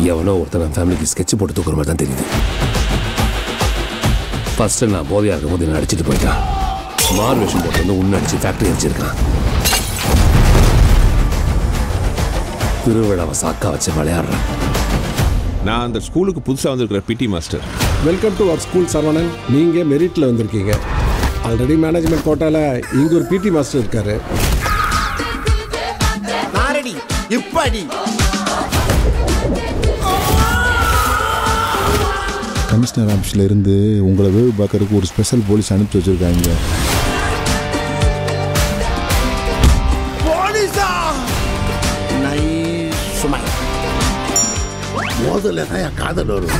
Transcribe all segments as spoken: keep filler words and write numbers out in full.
எவனோ ஒருத்தர் நம்ம ஃபேமிலிக்கு ஸ்கெட்ச் போட்டு தூக்குற மாதிரி தான் தெரியுது. ஃபர்ஸ்ட்டு நான் போதையாக இருக்கும் போது என்ன அடிச்சுட்டு போயிட்டான். மார் வேஷம் போட்டு வந்து உன்னை அடிச்சு ஃபேக்ட்ரி அடிச்சிருக்கான். திருவிழாவை சாக்கா வச்சு விளையாடுறேன். நான் அந்த ஸ்கூலுக்கு புதுசாக வந்திருக்கிற PT master. Welcome to our school Saravanan. நீங்கள் மெரிட்டில் வந்திருக்கீங்க. ஆல்ரெடி மேனேஜ்மெண்ட் கோட்டாவில் இங்கே ஒரு பிடி மாஸ்டர் இருக்காரு. நாரடி இப்படி கமிஷனர் ஆஃபீஸில் இருந்து உங்களை வேவு பார்க்கறதுக்கு ஒரு ஸ்பெஷல் போலீஸ் அனுப்பிச்சி வச்சுருக்காங்க. மோதல தான் காதல் வரும்.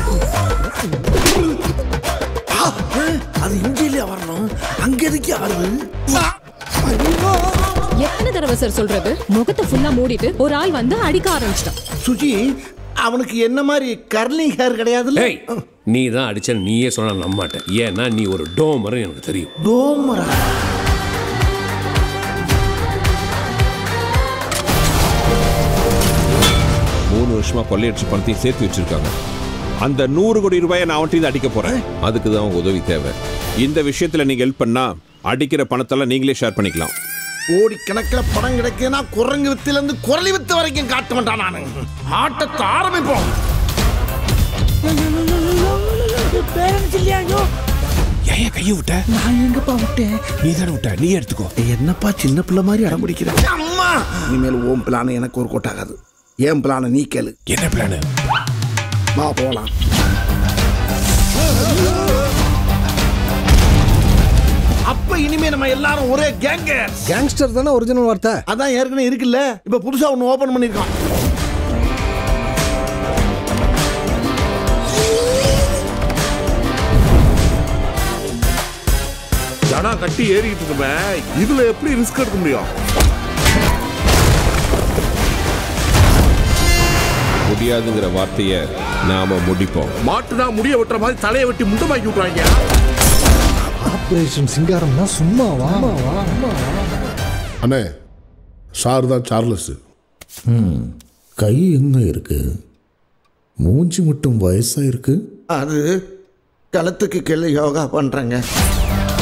அது இங்கேயே வரணும், அங்க இருக்கே வருது. எத்தனை தடவை சார் சொல்றது? முகத்தை ஃபுல்லா மூடிட்டு ஒரு ஆள் வந்து அடிக்க ஆரம்பிச்சிட்டான். சுஜி, அவனுக்கு என்ன மாதிரி கர்லிங் ஹேர் கிடையாதுல்ல. நீ தான் அடிச்ச நீயே சொன்னா நம்ப மாட்டேன். ஏன்னா நீ ஒரு டோமர் எனக்கு தெரியும். டோமரா? மூணு வருஷமா கொள்ளையடிச்சு பணத்தையும் சேர்த்து வச்சிருக்காங்க. அந்த நூறு கோடி ரூபாயை நான் அவன்கிட்ட அடிக்க போறேன். அதுக்கு தான் உங்க உதவி தேவை. இந்த விஷயத்துல நீங்க ஹெல்ப் பண்ணா அடிக்கிற பணத்தெல்லாம் நீங்களே ஷேர் பண்ணிக்கலாம். கோடி கணக்கில் படம் கிடைக்குன்னா குரங்கு வித்துல இருந்து குரலி வித்து வரைக்கும் காட்ட மாட்டான். நானு ஆட்டத்தை ஆரம்பிப்போம். ஏன் கையை விட்ட? நான் எங்கப்பா விட்டேன்? நீ தானே விட்ட, நீ எடுத்துக்கோ. என்னப்பா சின்ன பிள்ளை மாதிரி அடம் பிடிக்கிறேன். அம்மா, இனிமேல் ஓம் பிளான் எனக்கு ஒரு கோட்டாகாது. ஏன் பிளான நீ கேளு. என்ன பிளானு? வா போலாம். அப்ப இனிமே நம்ம எல்லாரும் ஒரே கேங்கர். கேங்ஸ்டர் தானே ஒரிஜினல் வார்த்தை. அதான் ஏற்கனவே இருக்குல்ல, இப்ப புதுசா ஒன்னு ஓபன் பண்ணிருக்கோம். ஜனா கட்டி ஏறிட்டு இருக்குமே, இதுல எப்படி ரிஸ்க் எடுக்க முடியும்? முடியாதுங்கிற வார்த்தையை நாம முடிப்போம். மாட்டுனா முடிய வெட்டுற மாதிரி தலையை வெட்டி முண்டமாக்கி விட்டுறாங்க. ஆபரேஷன் சிங்காரம்னா சும்மாவா? அண்ணே, சார் தான் சார்லஸ். கை எங்க இருக்கு? மூஞ்சி மட்டும் வயசா இருக்கு. அது களத்துக்கு கீழே யோகா பண்றாங்க.